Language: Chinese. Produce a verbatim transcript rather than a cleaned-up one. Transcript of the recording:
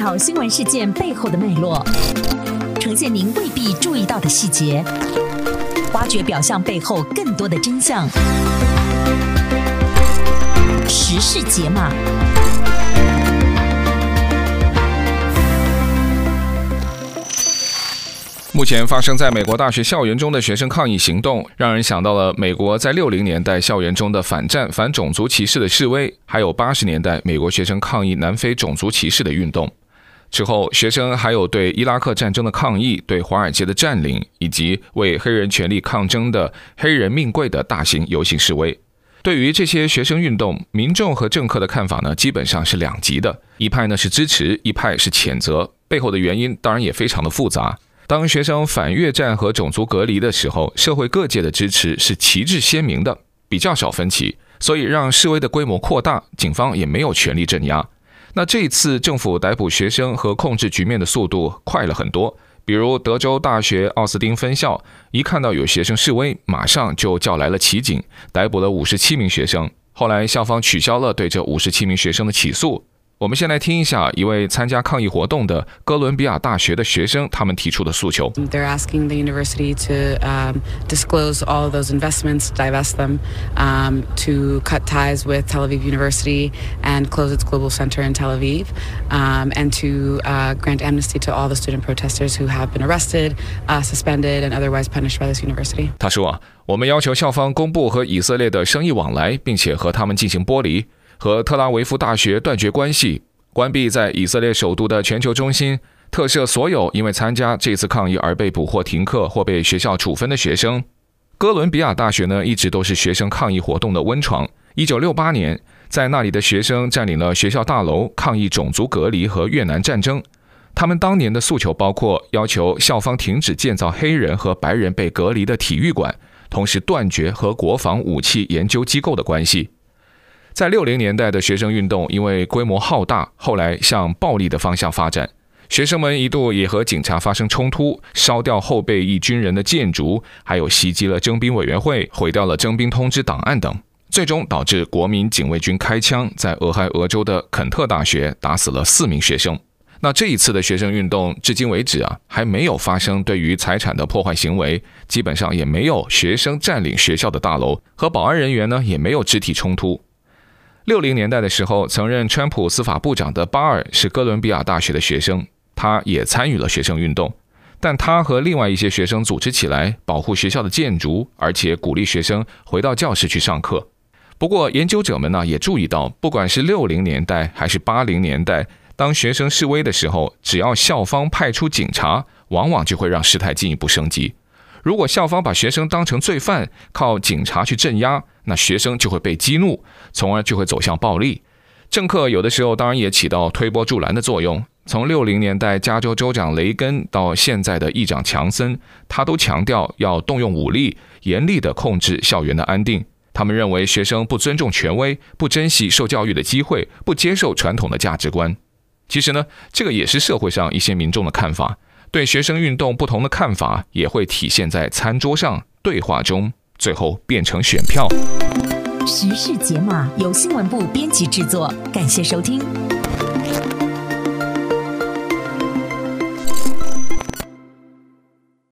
讨新闻事件背后的脉络，呈现您未必注意到的细节，挖掘表象背后更多的真相。时事解码。 目前发生在美国大学校园中的学生抗议行动，让人想到了美国在六零年代校园中的反战、反种族歧视的示威，还有八十年代美国学生抗议南非种族歧视的运动。之后，学生还有对伊拉克战争的抗议、对华尔街的占领，以及为黑人权利抗争的黑人命贵的大型游行示威。对于这些学生运动，民众和政客的看法呢，基本上是两极的，一派呢是支持，一派是谴责，背后的原因当然也非常的复杂。当学生反越战和种族隔离的时候，社会各界的支持是旗帜鲜明的，比较少分歧，所以让示威的规模扩大，警方也没有全力镇压。那这一次政府逮捕学生和控制局面的速度快了很多，比如德州大学奥斯汀分校，一看到有学生示威，马上就叫来了骑警，逮捕了五十七名学生。后来校方取消了对这五十七名学生的起诉。我们先来听一下一位参加抗议活动的哥伦比亚大学的学生他们提出的诉求。 They're asking the university to um, disclose all of those investments, divest them, um, to cut ties with Tel Aviv University and close its global center in Tel Aviv, um, and to uh, grant amnesty to all the student protesters who have been arrested, uh, suspended, and otherwise punished by this university. 他说啊，我们要求校方公布和以色列的生意往来，并且和他们进行剥离，和特拉维夫大学断绝关系，关闭在以色列首都的全球中心，特赦所有因为参加这次抗议而被捕获停课或被学校处分的学生。哥伦比亚大学呢，一直都是学生抗议活动的温床。一九六八年，在那里的学生占领了学校大楼，抗议种族隔离和越南战争。他们当年的诉求包括要求校方停止建造黑人和白人被隔离的体育馆，同时断绝和国防武器研究机构的关系。在六零年代的学生运动因为规模浩大，后来向暴力的方向发展，学生们一度也和警察发生冲突，烧掉后备役军人的建筑，还有袭击了征兵委员会，毁掉了征兵通知档案等，最终导致国民警卫军开枪，在俄亥俄州的肯特大学打死了四名学生。那这一次的学生运动至今为止啊，还没有发生对于财产的破坏行为，基本上也没有学生占领学校的大楼，和保安人员呢也没有肢体冲突。六零年代的时候，曾任川普司法部长的巴尔是哥伦比亚大学的学生，他也参与了学生运动，但他和另外一些学生组织起来保护学校的建筑，而且鼓励学生回到教室去上课。不过研究者们呢也注意到，不管是六零年代还是八零年代，当学生示威的时候，只要校方派出警察，往往就会让事态进一步升级。如果校方把学生当成罪犯，靠警察去镇压，那学生就会被激怒，从而就会走向暴力。政客有的时候当然也起到推波助澜的作用。从六零年代加州州长雷根到现在的议长强森，他都强调要动用武力，严厉地控制校园的安定。他们认为学生不尊重权威，不珍惜受教育的机会，不接受传统的价值观。其实呢，这个也是社会上一些民众的看法。对学生运动不同的看法也会体现在餐桌上、对话中，最后变成选票。 时事解码由新闻部编辑制作，感谢收听。